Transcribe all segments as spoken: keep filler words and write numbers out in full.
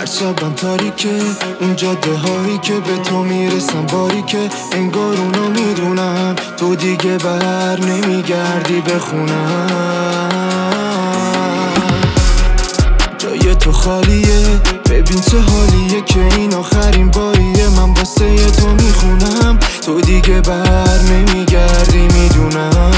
شبم تاریکه، اون جاده هایی که به تو میرسم باریکه. انگار اونو میدونم تو دیگه بر نمیگردی بخونم. جای تو خالیه، ببین چه حالیه که این آخرین باریه من واسه تو میخونم. تو دیگه بر نمیگردی میدونم.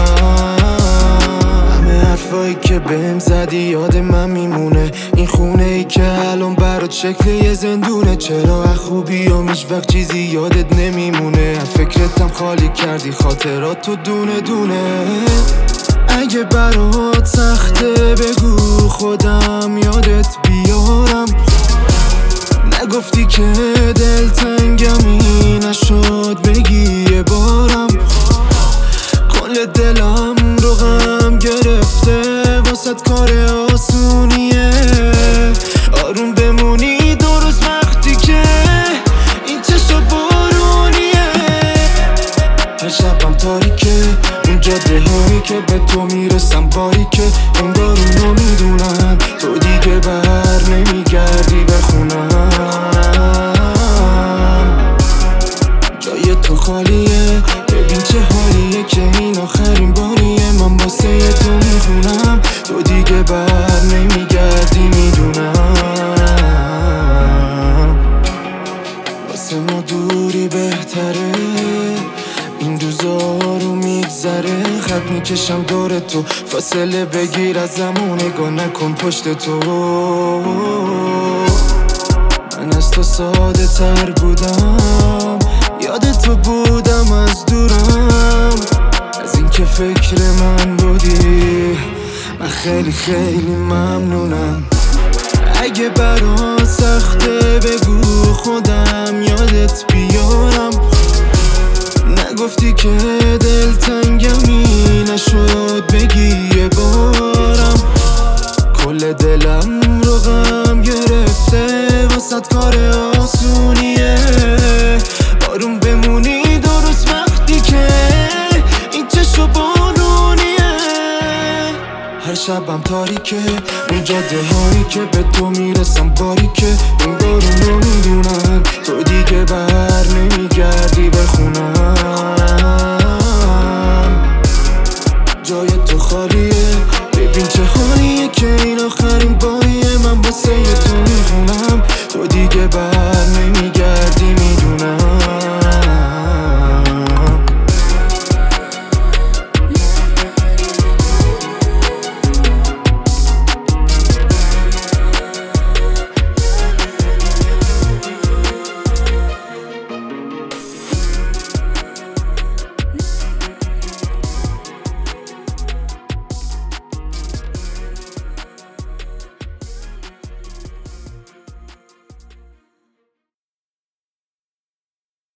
همه حرفایی که بهم زدی یاد من میمونه. این خونه ای که الان برات شکل یه زندونه. چرا از خوبی و هیچ وقت چیزی یادت نمیمونه. از فکرتم خالی کردی خاطرات تو دونه دونه. اگه برات سخته بگو خودم یادت بیارم. نگفتی که دلتنگمی نشد بگی یه بارم. کل دلم رو غم گرفته واسد کار آسونیه. آروم بمونی درست وقتی که این چشا بارونیه. هر شبم تاریکه، اون جاده هایی که به تو میرسم باریکه. انگار اونو میدونم تو دیگه بر نمیگردی بخونم. جای تو خالیه، ببین چه حالیه که این آخرین باریه من واسه تو میخونم. تو دیگه بر نمیگردی میدونم. واسه ما دوری بهتره، این روزا رو میگذره. خط میکشم دور تو، فاصله بگیر از زمان نگاه نکن پشت تو. من از تو ساده تر بودم، یاد تو بودم از دورم. از این که فکر من بودی من خیلی خیلی ممنونم. اگه برات سخته بگو خودم یادت بیارم. نگفتی که دلتنگمی نشد بگی یه بارم. کل دلم رو غم گرفته واسد کار آسونیه. آروم بمونی درست وقتی که این چشا بارونیه. هر شبم تاریکه، اون جاده هایی که به تو میرسم باریکه. انگار اونو میدونم